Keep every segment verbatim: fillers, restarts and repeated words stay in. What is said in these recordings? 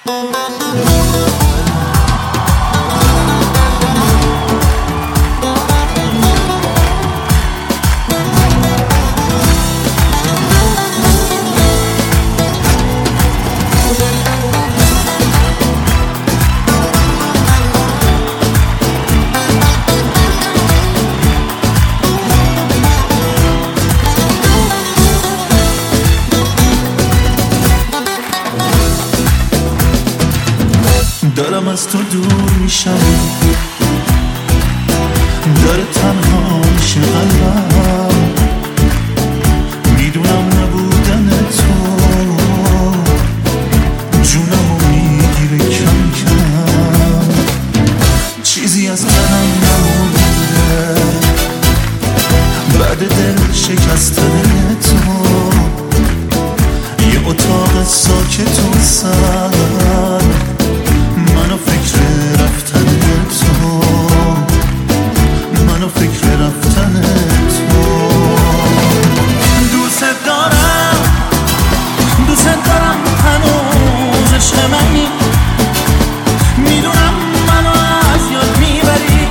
دارم از تو دور میشم، داره تنها میشه قلبم، میدونم نبودن تو جونمو میگیره کم کم، چیزی از تنم نمونده بعد دل شکستن تو، یه اتاق ساکت و سر منو فکر رفتن تو، منو فکر رفتن تو. دوست دارم دوست دارم هنوز عشق منی، میدونم منو از یاد میبری،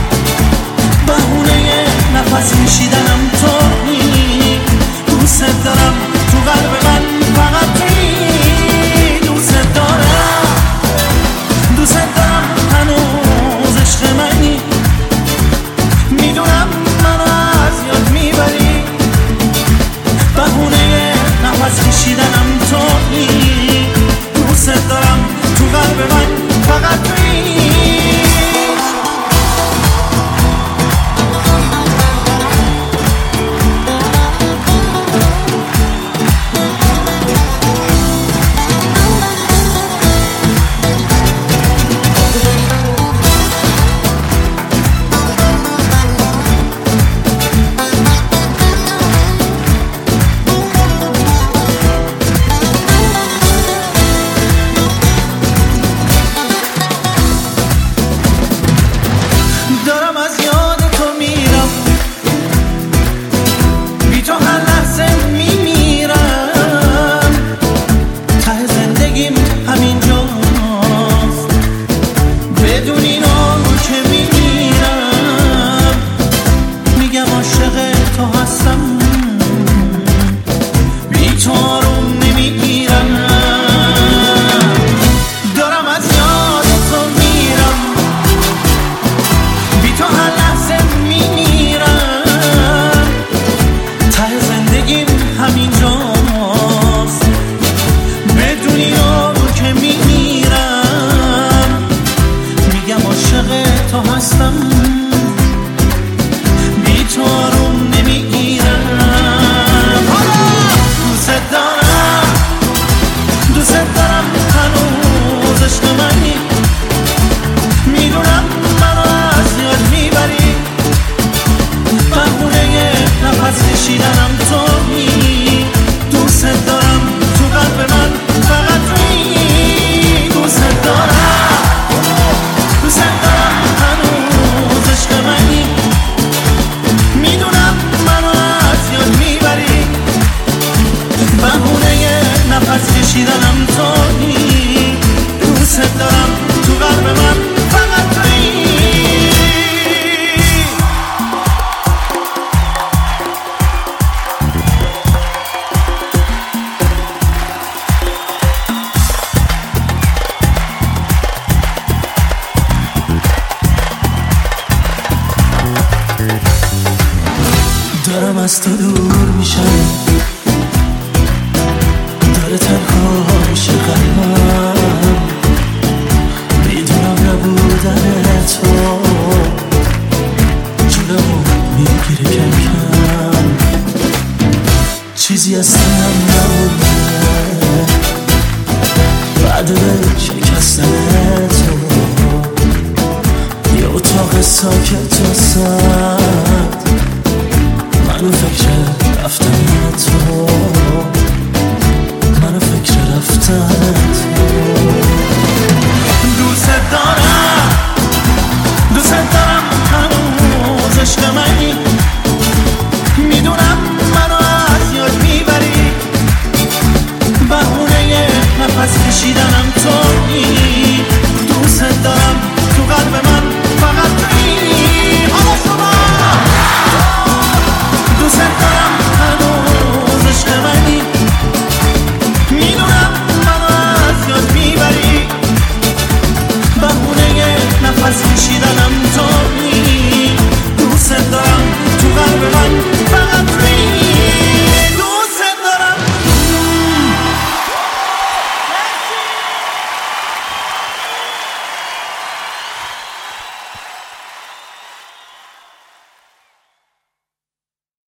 بهونه نفس کشیدنم تویی، دوست دارم تو قلب من فقط تویی، دوست دارم دوست دارم هنوز عشق منی، میدونم منو از یاد میبری، بهونه نفس کشیدنم تویی، دوست دارم تو قلب من فقط تویی. نفس کشیدنم تویی، دوست دارم تو قلب من